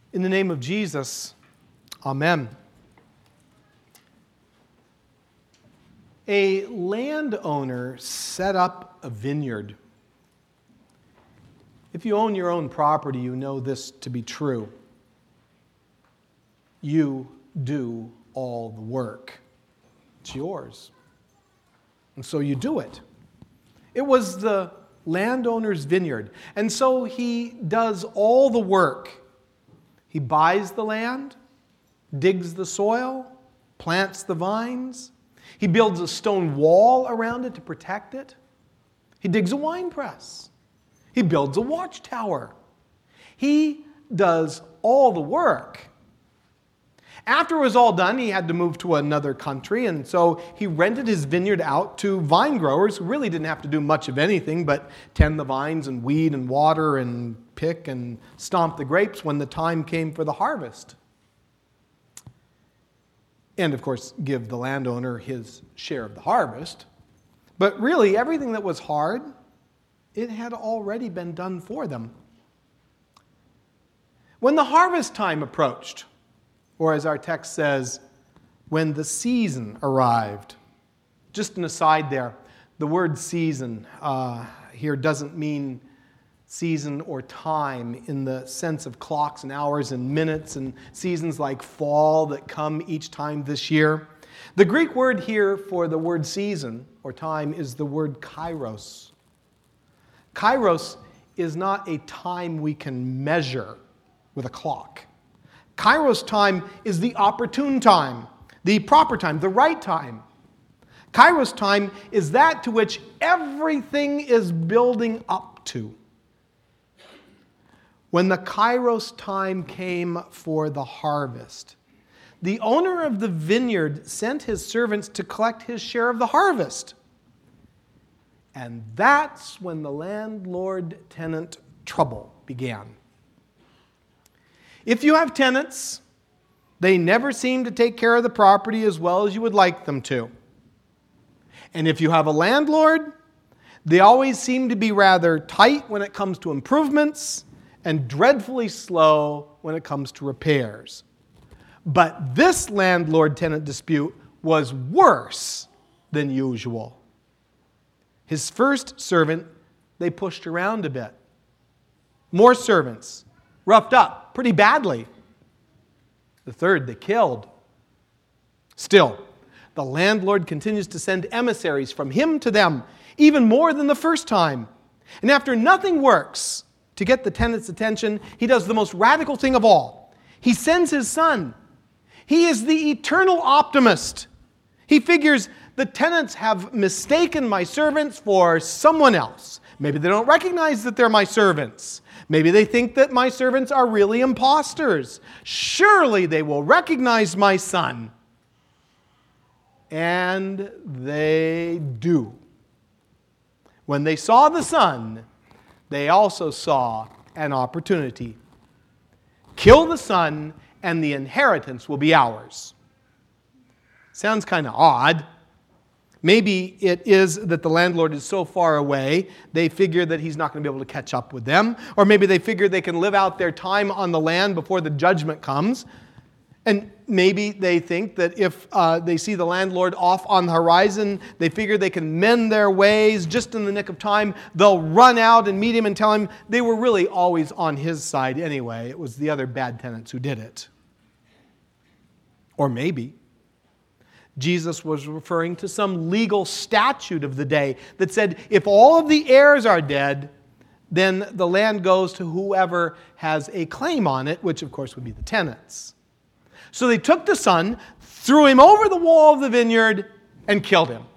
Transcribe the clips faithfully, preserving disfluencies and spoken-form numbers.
In the name of Jesus, amen. A landowner set up a vineyard. If you own your own property, you know this to be true. You do all the work. It's yours. And so you do it. It was the landowner's vineyard. And so he does all the work. He buys the land, digs the soil, plants the vines. He builds a stone wall around it to protect it. He digs a wine press. He builds a watchtower. He does all the work. After it was all done, he had to move to another country, and so he rented his vineyard out to vine growers who really didn't have to do much of anything but tend the vines and weed and water and pick and stomp the grapes when the time came for the harvest. And, of course, give the landowner his share of the harvest. But really, everything that was hard, it had already been done for them. When the harvest time approached, or as our text says, when the season arrived. Just an aside there, the word season uh, here doesn't mean season or time in the sense of clocks and hours and minutes and seasons like fall that come each time this year. The Greek word here for the word season or time is the word kairos. Kairos is not a time we can measure with a clock. Kairos time is the opportune time, the proper time, the right time. Kairos time is that to which everything is building up to. When the Kairos time came for the harvest, the owner of the vineyard sent his servants to collect his share of the harvest. And that's when the landlord-tenant trouble began. If you have tenants, they never seem to take care of the property as well as you would like them to. And if you have a landlord, they always seem to be rather tight when it comes to improvements and dreadfully slow when it comes to repairs. But this landlord-tenant dispute was worse than usual. His first servant, they pushed around a bit. More servants, roughed up pretty badly. The third, they killed. Still, the landlord continues to send emissaries from him to them, even more than the first time. And after nothing works to get the tenant's attention, he does the most radical thing of all. He sends his son. He is the eternal optimist. He figures the tenants have mistaken my servants for someone else. Maybe they don't recognize that they're my servants. Maybe they think that my servants are really imposters. Surely they will recognize my son. And they do. When they saw the son, they also saw an opportunity. Kill the son, and the inheritance will be ours. Sounds kind of odd. Maybe it is that the landlord is so far away, they figure that he's not going to be able to catch up with them. Or maybe they figure they can live out their time on the land before the judgment comes. And maybe they think that if uh, they see the landlord off on the horizon, they figure they can mend their ways just in the nick of time. They'll run out and meet him and tell him they were really always on his side anyway. It was the other bad tenants who did it. Or maybe Jesus was referring to some legal statute of the day that said if all of the heirs are dead, then the land goes to whoever has a claim on it, which of course would be the tenants. So they took the son, threw him over the wall of the vineyard, and killed him.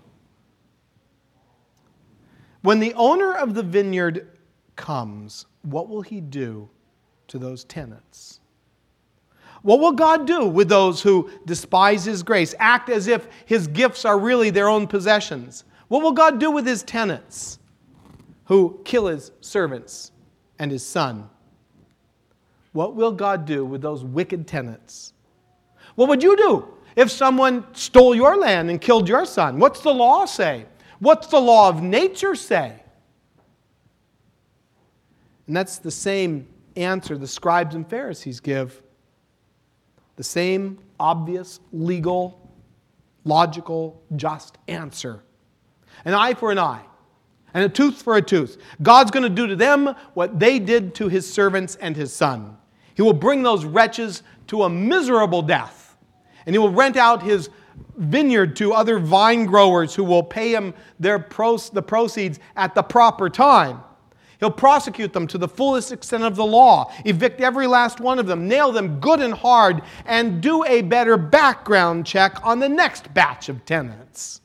When the owner of the vineyard comes, what will he do to those tenants? What will God do with those who despise His grace, act as if His gifts are really their own possessions? What will God do with His tenants who kill His servants and His son? What will God do with those wicked tenants? What would you do if someone stole your land and killed your son? What's the law say? What's the law of nature say? And that's the same answer the scribes and Pharisees give. The same obvious, legal, logical, just answer. An eye for an eye, and a tooth for a tooth. God's going to do to them what they did to his servants and his son. He will bring those wretches to a miserable death. And he will rent out his vineyard to other vine growers who will pay him their pros- the proceeds at the proper time. He'll prosecute them to the fullest extent of the law, evict every last one of them, nail them good and hard, and do a better background check on the next batch of tenants.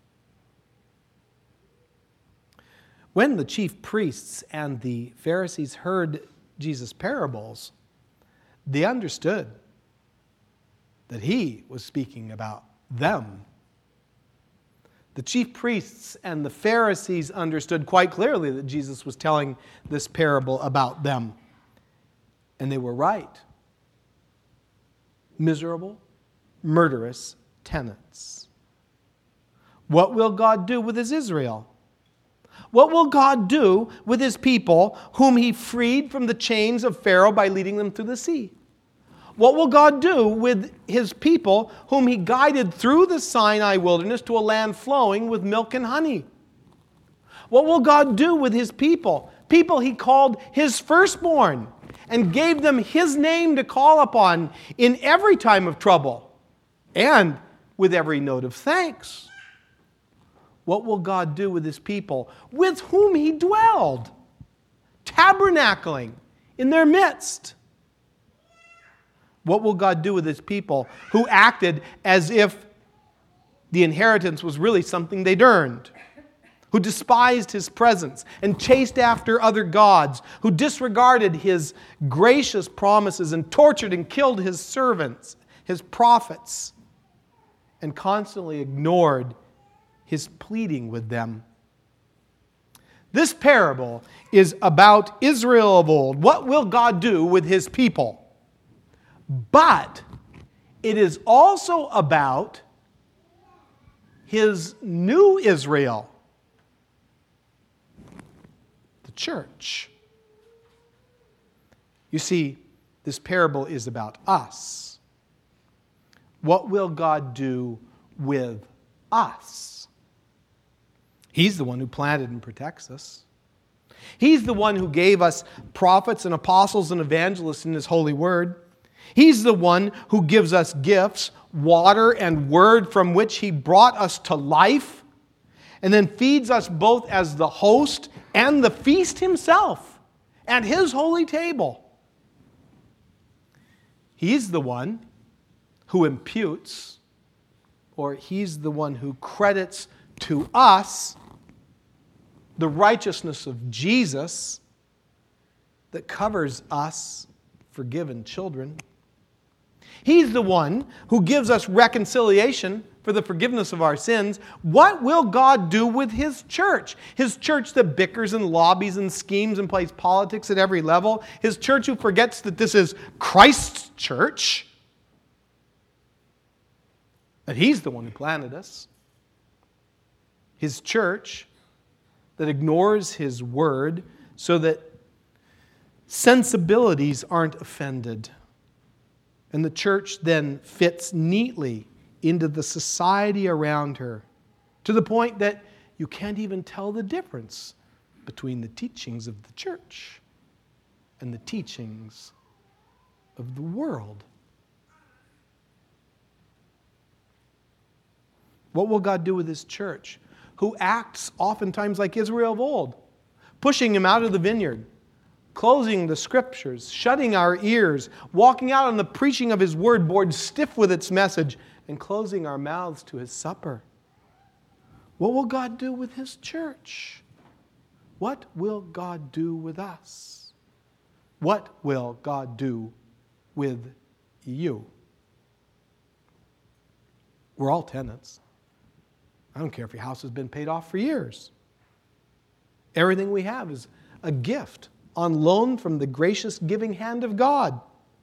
When the chief priests and the Pharisees heard Jesus' parables, they understood that he was speaking about them. The chief priests and the Pharisees understood quite clearly that Jesus was telling this parable about them. And they were right. Miserable, murderous tenants. What will God do with his Israel? What will God do with his people whom he freed from the chains of Pharaoh by leading them through the sea? What will God do with his people whom he guided through the Sinai wilderness to a land flowing with milk and honey? What will God do with his people? People he called his firstborn and gave them his name to call upon in every time of trouble and with every note of thanks. What will God do with his people with whom he dwelled, tabernacling in their midst? What will God do with his people who acted as if the inheritance was really something they'd earned? Who despised his presence and chased after other gods? Who disregarded his gracious promises and tortured and killed his servants, his prophets, and constantly ignored his pleading with them? This parable is about Israel of old. What will God do with his people? But it is also about his new Israel, the church. You see, this parable is about us. What will God do with us? He's the one who planted and protects us. He's the one who gave us prophets and apostles and evangelists in his holy word. He's the one who gives us gifts, water and word from which he brought us to life, and then feeds us both as the host and the feast himself at his holy table. He's the one who imputes, or he's the one who credits to us the righteousness of Jesus that covers us forgiven children. He's the one who gives us reconciliation for the forgiveness of our sins. What will God do with his church? His church that bickers and lobbies and schemes and plays politics at every level. His church who forgets that this is Christ's church. That he's the one who planted us. His church that ignores his word so that sensibilities aren't offended. And the church then fits neatly into the society around her, to the point that you can't even tell the difference between the teachings of the church and the teachings of the world. What will God do with his church, who acts oftentimes like Israel of old, pushing him out of the vineyard, closing the scriptures, shutting our ears, walking out on the preaching of his word, bored stiff with its message, and closing our mouths to his supper? What will God do with his church? What will God do with us? What will God do with you? We're all tenants. I don't care if your house has been paid off for years. Everything we have is a gift on loan from the gracious giving hand of God.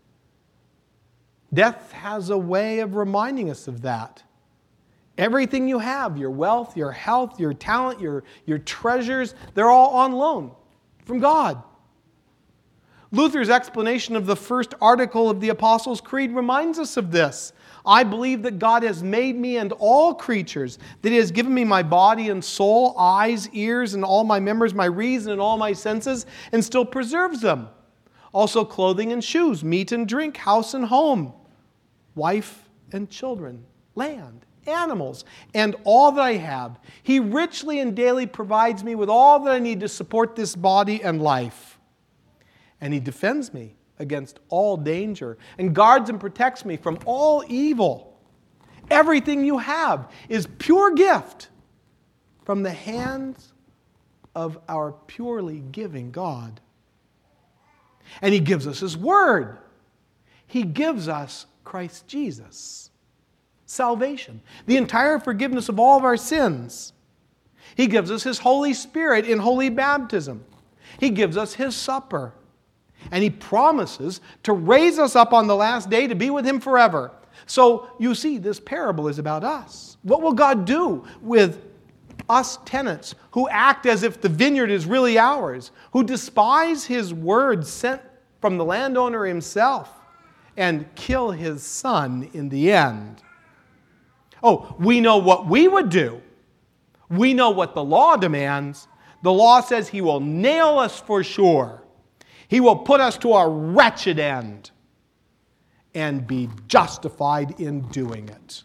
Death has a way of reminding us of that. Everything you have, your wealth, your health, your talent, your, your treasures, they're all on loan from God. Luther's explanation of the first article of the Apostles' Creed reminds us of this. I believe that God has made me and all creatures, that He has given me my body and soul, eyes, ears, and all my members, my reason and all my senses, and still preserves them. Also clothing and shoes, meat and drink, house and home, wife and children, land, animals, and all that I have. He richly and daily provides me with all that I need to support this body and life. And He defends me against all danger and guards and protects me from all evil. Everything you have is pure gift from the hands of our purely giving God. And He gives us His Word. He gives us Christ Jesus. Salvation. The entire forgiveness of all of our sins. He gives us His Holy Spirit in holy baptism. He gives us His supper. And He promises to raise us up on the last day to be with Him forever. So you see, this parable is about us. What will God do with us tenants who act as if the vineyard is really ours, who despise His word sent from the landowner himself and kill His Son in the end? Oh, we know what we would do. We know what the law demands. The law says He will nail us for sure. He will put us to a wretched end and be justified in doing it.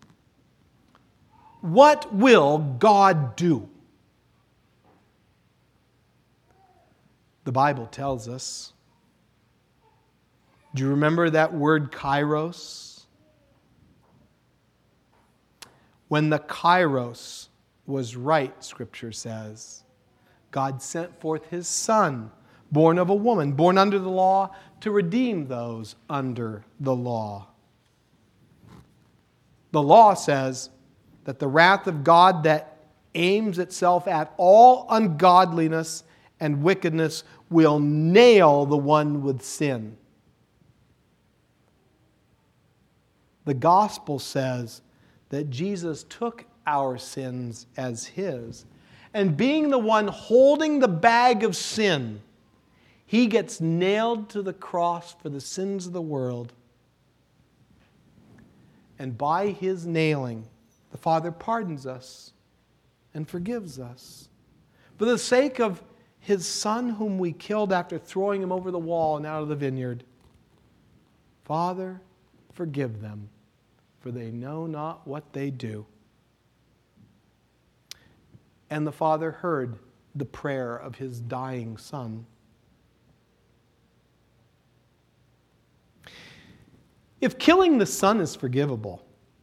What will God do? The Bible tells us. Do you remember that word kairos? When the kairos was right, Scripture says, God sent forth His Son, born of a woman, born under the law, to redeem those under the law. The law says that the wrath of God that aims itself at all ungodliness and wickedness will nail the one with sin. The gospel says that Jesus took our sins as His, and being the one holding the bag of sin, He gets nailed to the cross for the sins of the world. And by His nailing, the Father pardons us and forgives us. For the sake of His Son whom we killed after throwing Him over the wall and out of the vineyard, Father, forgive them, for they know not what they do. And the Father heard the prayer of His dying Son. If killing the Son is forgivable,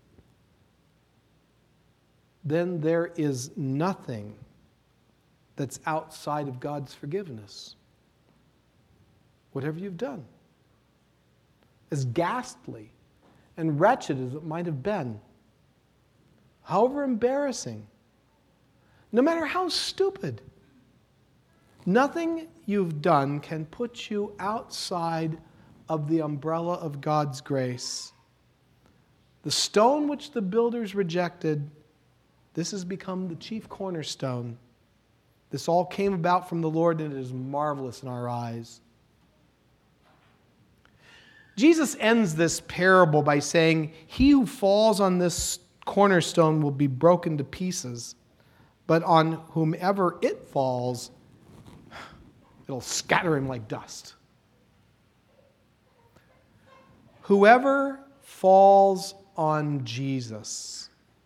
then there is nothing that's outside of God's forgiveness. Whatever you've done, as ghastly and wretched as it might have been, however embarrassing, no matter how stupid, nothing you've done can put you outside of the umbrella of God's grace. The stone which the builders rejected, this has become the chief cornerstone. This all came about from the Lord, and it is marvelous in our eyes. Jesus ends this parable by saying, "He who falls on this cornerstone will be broken to pieces, but on whomever it falls, it'll scatter him like dust." Whoever falls on Jesus,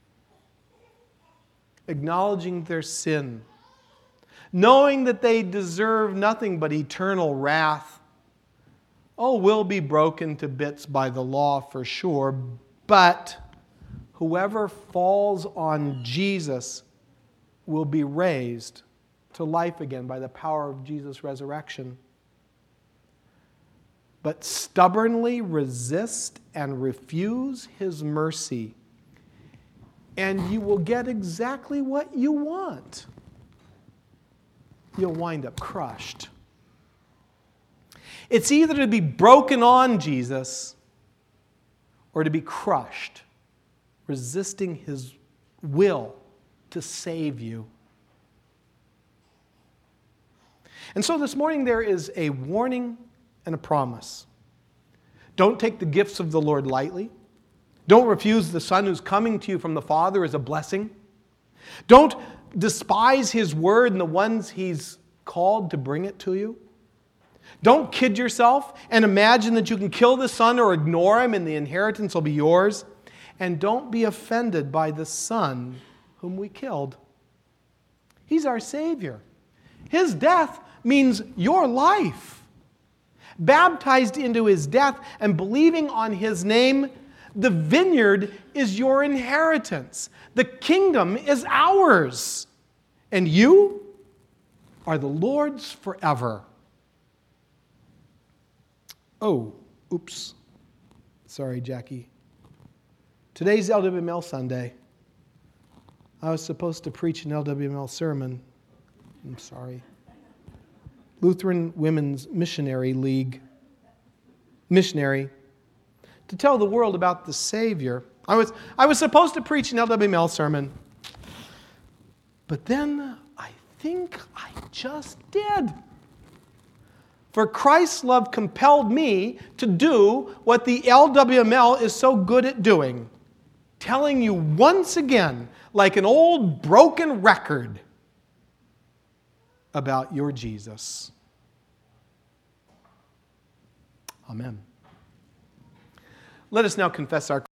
acknowledging their sin, knowing that they deserve nothing but eternal wrath, oh, will be broken to bits by the law for sure, but whoever falls on Jesus will be raised to life again by the power of Jesus' resurrection. But stubbornly resist and refuse His mercy, and you will get exactly what you want. You'll wind up crushed. It's either to be broken on Jesus or to be crushed, resisting His will to save you. And so this morning there is a warning and a promise. Don't take the gifts of the Lord lightly. Don't refuse the Son who's coming to you from the Father as a blessing. Don't despise His word and the ones He's called to bring it to you. Don't kid yourself and imagine that you can kill the Son or ignore Him and the inheritance will be yours. And don't be offended by the Son whom we killed. He's our Savior. His death means your life. Baptized into His death and believing on His name, the vineyard is your inheritance. The kingdom is ours. And you are the Lord's forever. Oh, oops. Sorry, Jackie. Today's L W M L Sunday. I was supposed to preach an L W M L sermon. I'm sorry. Lutheran Women's Missionary League. Missionary. To tell the world about the Savior. I was, I was supposed to preach an L W M L sermon. But then I think I just did. For Christ's love compelled me to do what the L W M L is so good at doing. Telling you once again, like an old broken record, about your Jesus. Amen. Let us now confess our